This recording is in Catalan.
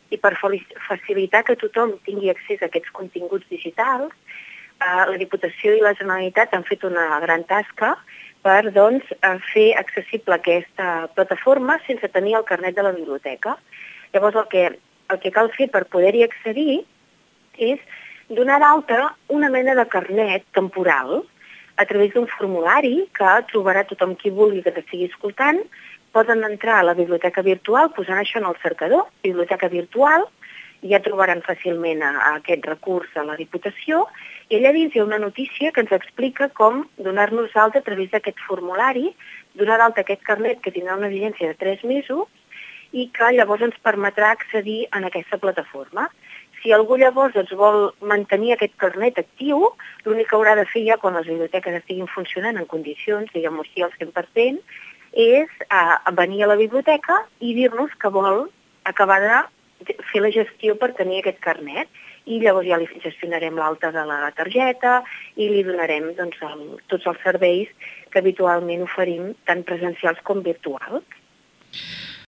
i per facilitar que tothom tingui accés a aquests continguts digitals, la Diputació i la Generalitat han fet una gran tasca per fer accessible aquesta plataforma sense tenir el carnet de la biblioteca. Llavors el que cal fer per poder-hi accedir és donar d'alta una mena de carnet temporal a través d'un formulari que trobarà tothom qui vulgui que t'estigui escoltant. Poden entrar a la biblioteca virtual posant això en el cercador, biblioteca virtual, ja trobaran fàcilment aquest recurs a la Diputació, i allà dins hi ha una notícia que ens explica com donar-nos d'alta a través d'aquest formulari, donar d'alta aquest carnet que tindrà una vigència de 3 mesos i que llavors ens permetrà accedir a aquesta plataforma. Si algú llavors vol mantenir aquest carnet actiu, l'únic que haurà de fer ja quan les biblioteques estiguin funcionant en condicions, diguem-ho així, al 100%, és venir a la biblioteca i dir-nos que vol acabar de fer la gestió per tenir aquest carnet, i llavors ja li gestionarem l'alta de la targeta i li donarem tots els serveis que habitualment oferim, tant presencials com virtuals.